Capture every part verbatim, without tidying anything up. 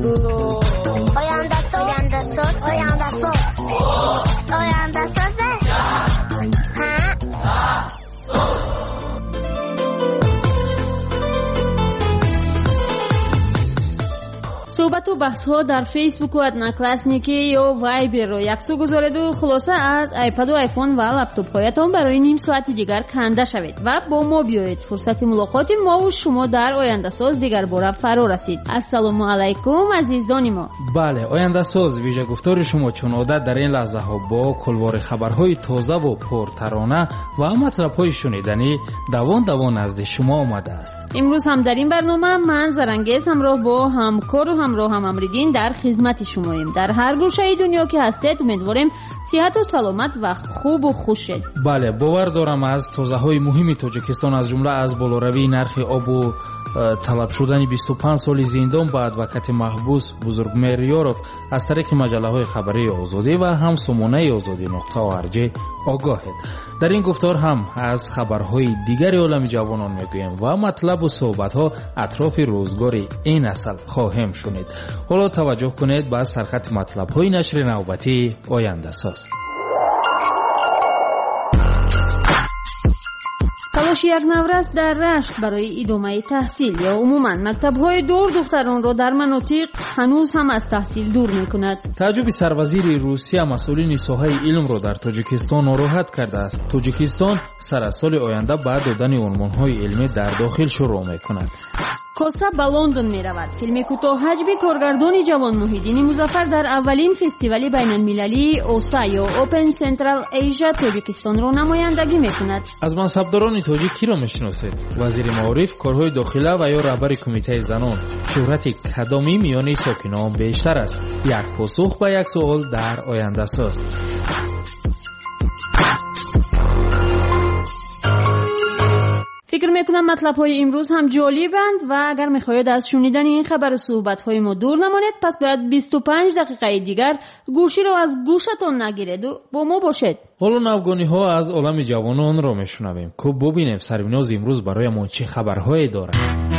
Oyanda soz, oyanda soz, oyanda soz, oyanda soz. صحبت و بحث ها در فیسبوک و ادناکلاسنیکی یا وایبر رو یکسو گذارید و خلاصه از آیپد و آیفون و لپتاپ هایتان برای نیم ساعت دیگر کنده شوید و با ما بیایید. فرصت ملاقات ما و شما در آینده ساز دیگر باره فرا رسید. السلام علیکم عزیزان ما. بله، آینده ساز ویژه گفتار شما چون عادت در این لحظه ها با کلوار خبرهای تازه و پرترانه و مطلب های شنیدنی دوان دوان نزد شما آمده است. امروز هم در این برنامه من زرنگیز همراه با همکار و همراه هم امریدین در خدمت شماییم. در هر گوشه دنیا که هستید امیدواریم صحت و سلامت و خوب و خوش شید. بله، باور دارم از تازه های مهمی تاجیکستان از جمله از بالاروی نرخ آب و طلب شدن بیست و پنج سال زندان به ادوکات محبوس بزرگمهر یاروف از طریق مجله های خبری آزادی و هم سامانه آزادی نقطه ارج آگاهید. در این گفتار هم از خبرهای دیگر عالم جوانان میگوییم و مطلب و صحبت ها اطراف روزگار این نسل خواهیم شنید. حالا توجه کنید به سرخط مطلب های نشر نوبتی آینده ساز. تلاش یک نورس در رشت برای ادامه تحصیل یا عموما مکتب‌های دور دختران را در مناطق هنوز هم از تحصیل دور می‌کند. تعجب سروزیر روسیه مسئولین ساحه علم را در تاجیکستان ناراحت کرده است. تاجیکستان سر از سال آینده بعد دادن عنوان‌های علمی در داخل شروع می‌کند. کوسا به لندن می رود. فیلم کوتاه حجم کارگردان جوان محیدین مظفر در اولین فستیوال بین المللی اوسا یا اوپن سنترال ایژا تاجیکستان را نمایندگی می کند. از منصبداران تاجیک کی را می شناسید؟ وزیر معارف، کارهای داخله و یا رهبر کمیته زنان. شهرت کدامی میان ساکنان بیشتر است؟ یک پاسخ به یک سوال در آینده ساز. فکر میکنم مطلب های امروز هم جالبند و اگر میخواید از شنیدن این خبر و صحبت های ما دور نمانید پس باید بیست و پنج دقیقه دیگر گوشی رو از گوشتان نگیرید و با ما باشید. حالا نوگانی ها از عالم جوانان را میشنویم که ببینیم سربیناز امروز برای ما چه خبرهایی دارد.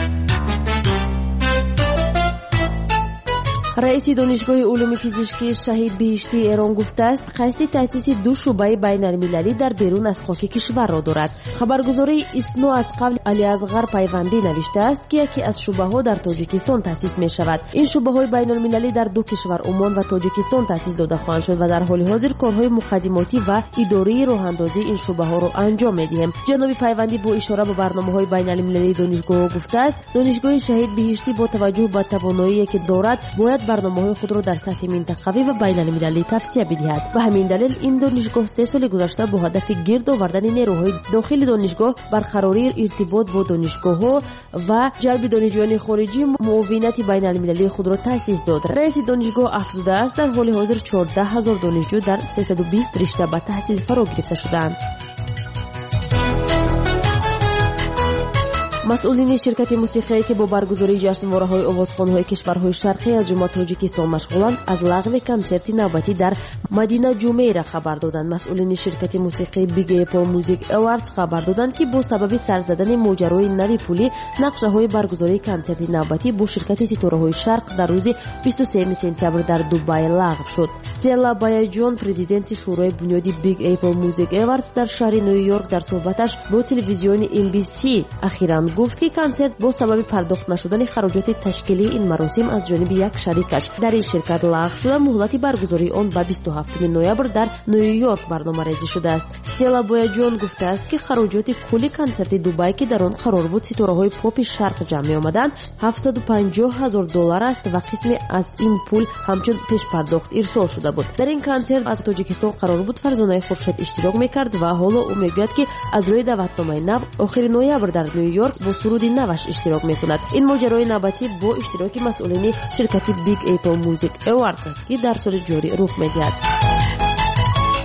رئیس دانشگاه علوم پزشکی شهید بهشتی ایران گفته است قصد تأسیس دو شعبه بین المللی در بیرون از خاک کشور را دارد. خبرگزاری اسنو از قبل علی اصغر پیوندی نوشته است که یکی از شعبه ها در تاجیکستان تأسیس می شود. این شعبه های بین المللی در دو کشور عمان و تاجیکستان تأسیس داده خواهند شد و در حال حاضر کارهای مقدماتی و اداری راه اندازی این شعبه ها را انجام می دهیم. جناب پیوندی با اشاره به برنامه‌های بین المللی دانشگاه گفته است دانشگاه شهید بهشتی با توجه به توانایی که دارد باید برنامه‌های خود را در سطح منطقوی و بین المللی توسعه بدهد و همین دلیل این دانشگاه سه سال گذشته با هدف گرد آوردن نیروهای داخل دانشگاه، برقراری ارتباط با دانشگاه‌ها و جلب دانشجویان خارجی معاونت بین المللی خود را تأسیس داد. رئیس دانشگاه افزوده است در حال حاضر چهارده هزار دانشجو در سیصد و بیست رشته به تحصیل فرا گرفته شدند. مسئولین شرکت موسیقی که با برگزاری جشنواره‌های آوازخوان‌های کشورهای شرقی از جمله تاجیکستان مشغولند از لغو کنسرت نوبتی در مدینه جمیره خبر دادند. مسئولین شرکت موسیقی بیگ اپل موزیک اواردز خبر دادند که با سبب سر زدن ماجرای نری پولی نقشه‌های برگزاری کنسرت نوبتی با شرکت ستاره‌های شرق در روز بیست و سوم سپتامبر در دبی لغو شد. استلا بایجون پرزیدنت شورای بنیادی بیگ اپل موزیک اواردز در شهر نیویورک در صحبتش با تلویزیون ام بی سی اخیراً گفت که کنسرت با سبب پرداخت نشدن خراجات تشکیلی این مراسم از جانب یک شریکش در این شرکت لغو شده. مهلت برگزاری آن به بیست و هفتم نوامبر در نیویورک برنامه‌ریزی شده است. استلا بایجون گفته است که خراجات کلی کنسرت دبی که در آن قرار بود ستاره‌های پاپ شرق جمع آمدند هفتصد و پنجاه هزار دلار است و قسمی از این پول همچون پیش پرداخت ارسال شده بود. در این کنسرت از تاجیکستان قرار بود فرزانه خورشید اشتراک می‌کرد و حالا او میگوید که از روی دعوتنامه نو آخر نوامبر در نیویورک با سرود نوش اشتراک می‌کند. این ماجرای نوبتی با اشتراک مسئولین شرکت بیگ اپل موزیک اواردز است که در سال جاری رخ می‌دهد.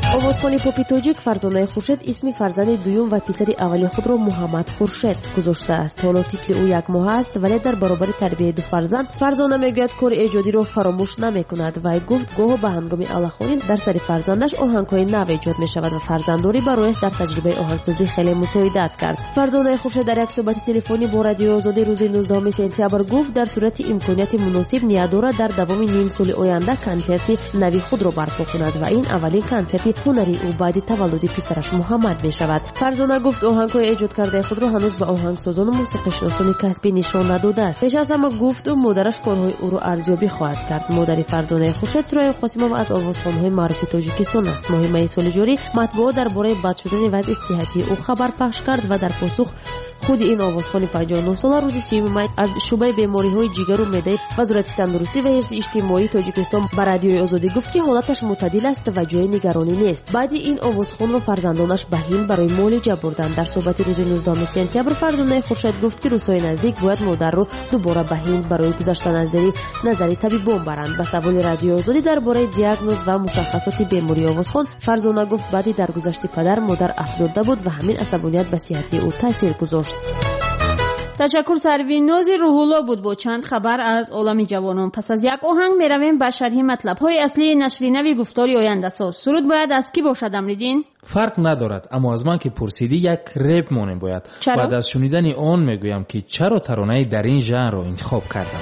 овозхони поpi тоҷик Фарзонаи Хуршед исми фарзанди дуюм ва писари аввали худро Муҳаммад Хуршед гузоштааст. ҳоло тифли ӯ як моҳ аст, вале дар баробари тарбияи ду фарзанд Фарзона мегӯяд кори эҷодиро фаромӯш намекунад. Вай гуфт гоҳо ба ҳангоми аллахонӣ дар сари фарзандаш оҳангҳои нав эҷод мешавад ва фарзанддорӣ барояш дар таҷрибаи оҳангсозӣ хеле мусоидат кард. Фарзонаи Хуршед дар як суҳбати телефонӣ бо Радиои Озодӣ рӯзи нуздаҳуми сентябр гуфт дар сурати имконияти муносиб ния дорад дар давоми ним соли оянда консерти нави худро барпо кунад ва ин аввалин консерти ҳунари ӯ баъди таваллуди писараш Муҳаммад мешавад. Фарзона гуфт оҳангҳои эҷодкардаи худро ҳанӯз ба оҳангсозону мусиқишиносони касбӣ нишон надодааст. пеш аз ҳама гуфт ӯ модараш корҳои ӯро арзёбӣ хоҳад кард. модари Фарзонаи Хуршед Суроя Қосимова аз овозхонҳои маъруфи Тоҷикистон аст. моҳи майи соли ҷорӣ матбуот дар бораи бад шудани вазъи сиҳатии ӯ хабар пахш кард ва дар посух худи ин овозхони панҷоҳу нӯ сола рӯзи сеюми май аз шӯъбаи бемориҳои ҷигару меъдаи Вазорати тандурустӣ ва ҳифзи иҷтимоии Тоҷикистон ба Радиои Озодӣ гуфт, ки ҳолаташ мӯътадил аст ва ҷои нигаронӣ нест. баъди ин овозхонро фарзандонаш ба Ҳинд барои муолиҷа бурданд. дар суҳбати рӯзи нуздаҳуми сентябр Фарзонаи Хуршед гуфт, ки рӯзҳои наздик бояд модарро дубора ба Ҳинд барои гузаштан аз зери назари табибон баранд. ба саволи Радиои Озодӣ дар бораи диагноз ва мушаххасоти бемории овозхон Фарзона гуфт, баъди даргузашти падар модар афзурда буд ва ҳамин асабоният ба сиҳатии ӯ таъсир гузошт. ташаккур Сарвинози Рӯҳулло буд бо чанд хабар аз олами ҷавонон. пас аз як оҳанг меравем ба шарҳи матлабҳои аслии нашри нави гуфтори ояндасоз. суруд бояд аз кӣ бошад Амриддин? фарқ надорад, аммо аз ман ки пурсидӣ як реп монем бояд. баъд аз шунидани он мегӯям ки чаро таронаи дар ин жанрро интихоб кардам.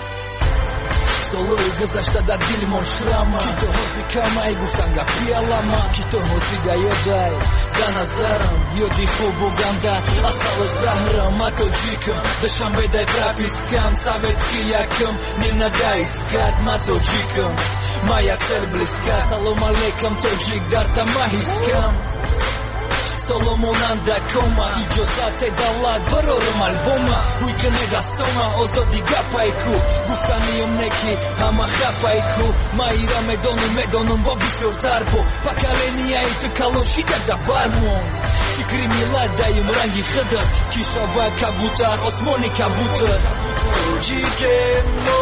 солҳои гузашта дар дилмон шрама ки то ҳози камай гуфтан гапи алама ки то ҳози да ёдай да назарам ёди хубу ганда асал заҳрам ма тоҷикам душанбедай пропискам советский якам нирнада искад ма тоҷикам ма яксер близка салом алейкам тоҷик дар тама ҳискам соломонанда кома иҷозате давлат барорам албома ҳуйкане дастома озоди гапайку гуфтаниём неки ҳама хапайку ма ира медонам медонам бо бисёртар бо поколениyaи ту калошида да бармон фикри миллат даим ранги хидр ки шава кабутар осмони кабутар тоҷике мо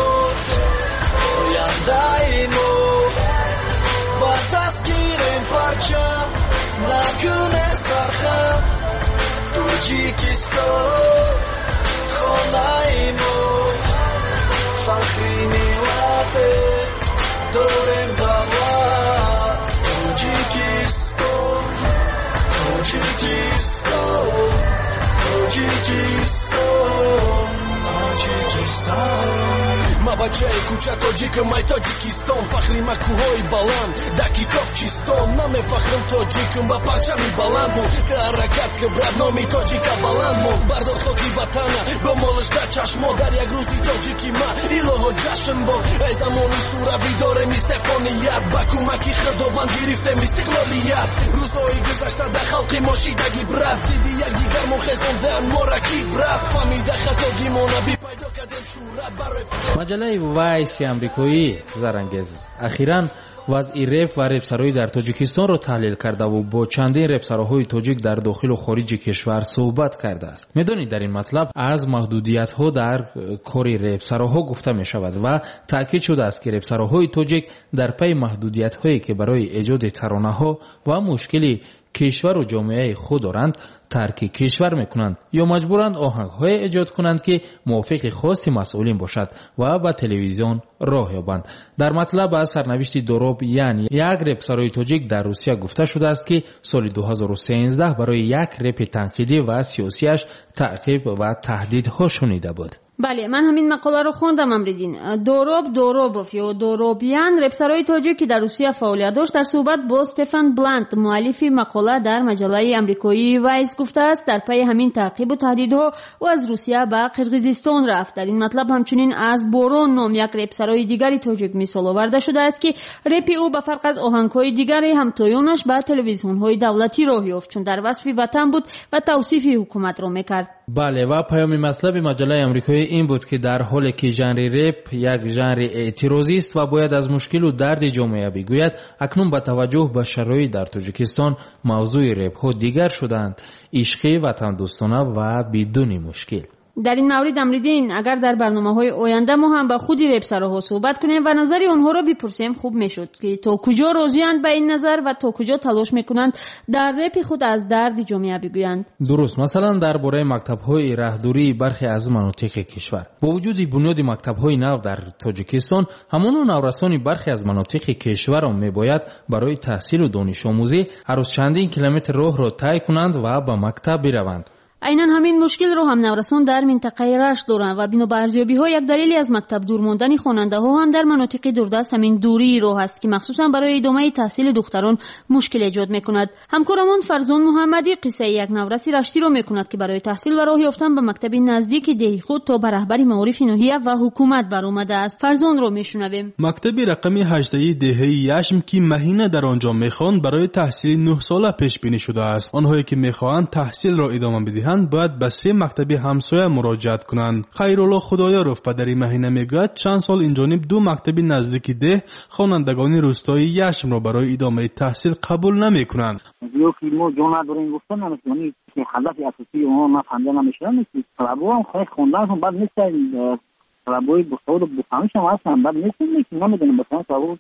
ояндаи мо ба даст гирем парчам накуне сархам Тоҷикистон хонаи мо фахри миллате дорем давлат Тоҷикистон Тоҷикистон Тоҷикистон Тоҷикистон ма бачаи кӯча тоҷикам ай Тоҷикистон фахри ма кӯҳои баланд дар китобчистон намефахрам тоҷикам ба парчами баланд мон ка ҳаракат ки брат номи тоҷика баланд мон бардор хоки ватана бо молишта чашмо дар як рӯзи тоҷики ма илоҳо ҷашн бор ай замони шӯравӣ дорем истефоният ба кӯмаки худованд гирифтем истиқлолият рӯзҳои гузашта дар халқи мо шидаги брат зидди якдигар мо хезонданд мо раки брат фаҳмида хатогимона бипайдо кардем шӯҳрат барои маҷалаи вайси амрикоӣ зарангез ахиран вазъи реп ва репсароӣ дар тоҷикистонро таҳлил кардаву бо чандин репсароҳои тоҷик дар дохилу хориҷи кишвар суҳбат кардааст. медонед дар ин матлаб аз маҳдудиятҳо дар кори репсароҳо гуфта мешавад ва таъкид шудааст ки репсароҳои тоҷик дар пайи маҳдудиятҳое ки барои эҷоди таронаҳо ва мушкили кишвару ҷомеаи худ доранд тарки кишвар мекунанд ё маҷбуранд оҳангҳое эҷод кунанд ки мувофиқи хости масъулин бошад ва ба телевизион роҳ ёбанд. дар матлаб аз сарнавишти Дороб Ян як репсарои тоҷик дар Русия гуфта шудааст ки соли дуҳазору сенздаҳ барои як репи танқидӣ ва сиёсиаш таъқиб ва таҳдидҳо шунида буд. бале, ман ҳамин мақоларо хондам Амриддин. Дороб Доробов ё Доробян репсарои тоҷик ки дар Русия фаъолият дошт дар суҳбат бо Стефан Блант муаллифи мақола дар маҷаллаи амрикоии Вайс гуфтааст дар пайи ҳамин таъқибу таҳдидҳо ӯ аз Русия ба Қирғизистон рафт. дар ин матлаб ҳамчунин аз Борон ном як репсарои дигари тоҷик мисол оварда шудааст ки репи ӯ ба фарқ аз оҳангҳои дигари ҳамтоёнаш ба телевизионҳои давлатӣ роҳ ёфт, чун дар васфи ватан буд ва тавсифи ҳукуматро мекард. бале, ва паёми матлаби маҷаллаи амрикоӣ ин буд ки дар ҳоле ки жанри реп як жанри эътирозист ва бояд аз мушкилу дарди ҷомеа бигӯяд, акнун ба таваҷҷӯҳ ба шароит дар Тоҷикистон мавзӯи репҳо дигар шудаанд: ишқӣ, ватандӯстона ва бидуни мушкил. در این مورد امریدین اگر در برنامه‌های آینده ما هم با خود رپسرها صحبت کنیم و نظری اونها رو بپرسیم خوب میشد که تا کجا راضی‌اند به این نظر و تا کجا تلاش میکنند در رپ خود از درد جامعه بگویند. درست. مثلا درباره مکتب‌های راهداری برخی از مناطق کشور، با وجود بنیاد مکتب‌های نو در تاجیکستان، همون نورسان برخی از مناطق کشور را میباید برای تحصیل و دانش آموزی هر روز چندین کیلومتر راه را طی کنند و به مکتب بروند. عیناً همین مشکل رو هم نورسان در منطقه رشت دارند و بنا به ارزیابی‌ها یک دلیلی از مکتب دور ماندن خواننده‌ها هم در مناطق دوردست همین دوری راه است که مخصوصاً برای ادامه تحصیل دختران مشکل ایجاد می‌کند. همکارمان فرزان محمدی قصه یک نورسی رشتی رو می‌کند که برای تحصیل و راه یافتن به مکتب نزدیک دهی خود تا به رهبری معارف ناحیه و حکومت برآمده است. فرزان رو می‌شنویم. مکتب رقم هجده دهه یشم که مهینه در آنجا می‌خواند برای تحصیل نه ساله پیش بینی شده است. آنهایی که می‌خواهند تحصیل را ادامه بدهند باید به سه مکتب همسایه مراجعت کنند. خیرالله خدایارов پدری مهینه میگوید چند سال اینجانب دو مکتب نزدیک ده خوانندگان روستای یشم را برای ادامه تحصیل قبول نمیکنند. دیو فیلمو جون نداریم گفتن نمیتونی که هدف اساسی اونها نفهمیده نمیشه نیست. طلبو هم خیلی خوندن بعد نیست طلبوی بخور و بخانش هم هستن بعد نیست که نمیدونم بسان طلبو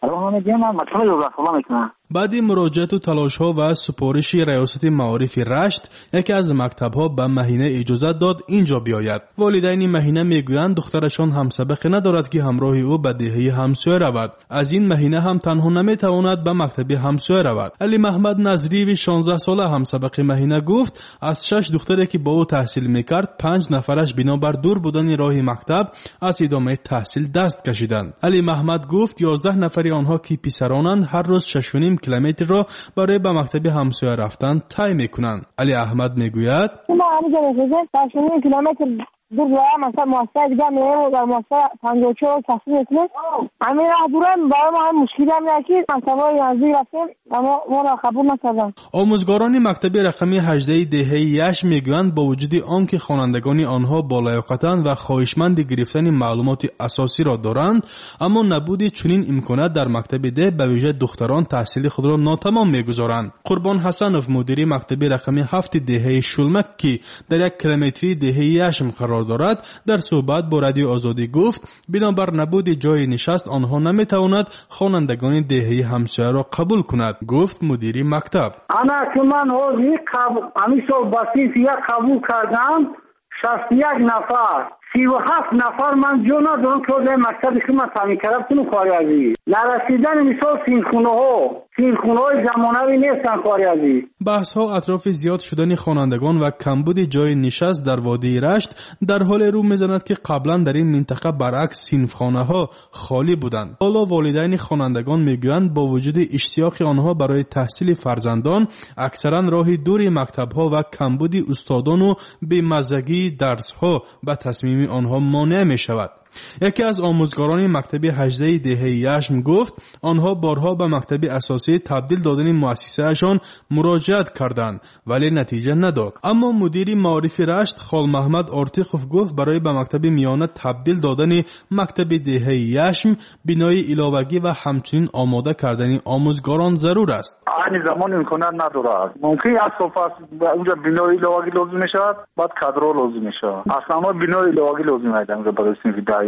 بعد مراجعت و تلاش ها و سپارش ریاست معارف رشت، یکی از مکتب ها به مهینه اجازه داد اینجا بیاید. والدین مهینه میگویند دخترشان هم سبق ندارد که همراه او به دهه همسایه رود. از این مهینه هم تنها نمیتواند به مکتب همسایه رود. علی محمد نظری شانزده ساله هم سبق مهینه گفت از شش دختری که با او تحصیل میکرد پنج نفرش بنابر دور بودن راه مکتب از ادامه تحصیل دست کشیدند. علی محمد گفت یازده نفر آنها که پسرانند هر روز شش و نیم کیلومتر را برای به مکتب همسایه رفتن طی میکنند. علی احمد میگوید ما همینجا رسیدیم شش و نیم کیلومتر دور راه مثلا مؤسسه دیگه میریم و مؤسسه پنجاه و چهار تحصیل میکنیم. همین راه دورم برای ما هم مشکلی هم نکرد. مکتبای نزدیک رفتیم اما ما را قبول نکردند. آموزگاران مکتب رقم هجده دهه یشم میگویند با وجود آنکه خوانندگان آنها بالایاقتند و خواهشمند گرفتن معلومات اساسی را دارند، اما نبود چنین امکانات در مکتب ده به ویژه دختران تحصیل خود را ناتمام میگذارند. قربان حسنوف مدیر مکتب رقم هفت دهه شلمک که در یک کیلومتری دهه یشم قرار دارد در صحبت با رادیو آزادی گفت بنابر نبود جای نشست آنها نمیتواند خوانندگان دهه همسایه را قبول کند. گفت مدیر مکتب انا که من حوزی همیشه بسیط یک قبول کردم شصت و یک نفر سی و هفت نفر من جو ندارم که در مکتبی که من تعمیر کردم کنم کاری ازی نرسیدن مثال سینخونه ها سینخونه های زمانوی نیستن کاری ازی. بحث ها اطراف زیاد شدن خوانندگان و کمبود جای نشست در وادی رشت در حال رو میزند که قبلا در این منطقه برعکس صنفخانه ها خالی بودند. حالا والدین خوانندگان میگویند با وجود اشتیاق آنها برای تحصیل فرزندان اکثرا راه دور مکتب ها و کمبود استادان و بی‌مزگی درس ها به تصمیم آنها مانع می شود. یکی از آموزگاران مکتب هجده دهه یشم گفت آنها بارها به مکتب اساسی تبدیل دادن مؤسسه‌شان مراجعت کردند ولی نتیجه نداد. اما مدیر معارف رشت خال محمد آرتیخوف گفت برای به مکتب میانه تبدیل دادن مکتب دهه یشم بنای علاوگی و همچنین آماده کردن آموزگاران ضرور است. این زمان امکانات ندارد. ممکن است صفحه اونجا بنای علاوگی لازم میشود بعد کادر لازم میشود. اصلا ما بنای علاوگی لازم است برای صنف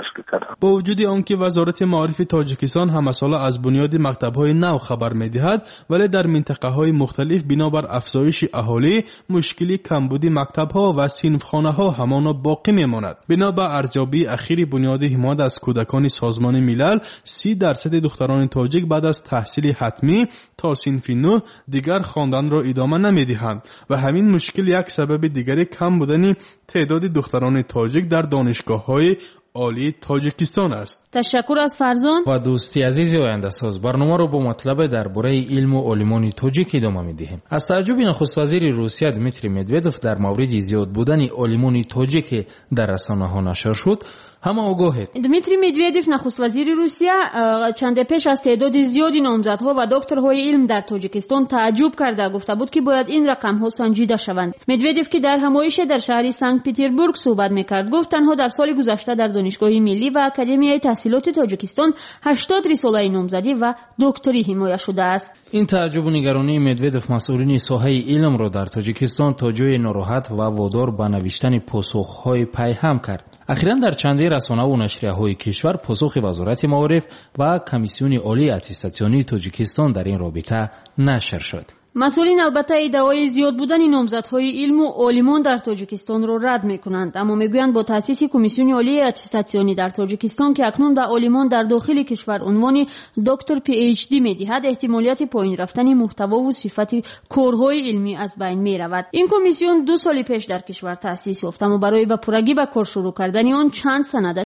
با وجود آنکه وزارت معارف تاجیکستان همه ساله از بنیاد مکتب‌های نو خبر می‌دهد ولی در منطقه‌های مختلف بنابر افزایش اهالی مشکلی کمبود مکتب‌ها و صنفخانه‌ها همانا باقی می‌ماند. بنا به ارزیابی اخیر بنیاد حمایت از کودکان سازمان ملل سی درصد دختران تاجیک بعد از تحصیل حتمی تا صنف نه دیگر خواندن را ادامه نمی‌دهند و همین مشکل یک سبب دیگری کم بودن تعداد دختران تاجیک در دانشگاه‌های عالی تاجیکستان است. تشکر از فرزان و دوستی عزیزی آینده ساز برنامه رو با مطلب درباره علم و عالمان تاجیک ادامه می‌دهیم. از تعجب نخست وزیر روسیه دمیتری مدودوف در مورد زیاد بودن عالمان تاجیک در رسانه‌ها نشر شد همه آگاهید. دمیتری مدویدف نخست وزیر روسیه چند پیش از تعداد زیادی نامزدها و دکترهای علم در تاجیکستان تعجب کرده گفته بود که باید این رقم‌ها سنجیده شوند. مدویدف که در همایش در شهر سنت پترزبورگ صحبت می‌کرد گفت تنها در سال گذشته در دانشگاه ملی و اکادمیای تحصیلات تاجیکستان هشتاد رساله نامزدی و دکتری حمایت شده است. این تعجب و نگرانی مدویدف مسئولین ساحه علم را در تاجیکستان تا جای ناراحت و وادار به نوشتن پاسخ‌های پیهم کرد. اخیراً در چندی رسانه و نشریه‌های کشور پاسخ وزارت معارف و کمیسیون عالی اتستاسیونی تاجیکستان در این رابطه نشر شد. مسئولین البته ادعای زیاد بودن نامزدهای علم و عالمان در تاجیکستان را رد می‌کنند، اما می‌گویند با تأسیس کمیسیون عالی اتستاسیونی در تاجیکستان که اکنون به عالمان در داخل کشور عنوان دکتر پی اچ دی می‌دهد، احتمالیت پایین رفتن محتوا و صفت کارهای علمی از بین می‌رود. این کمیسیون دو سال پیش در کشور تأسیس یافت، اما برای به پرگی به کار شروع کردن آن چند سند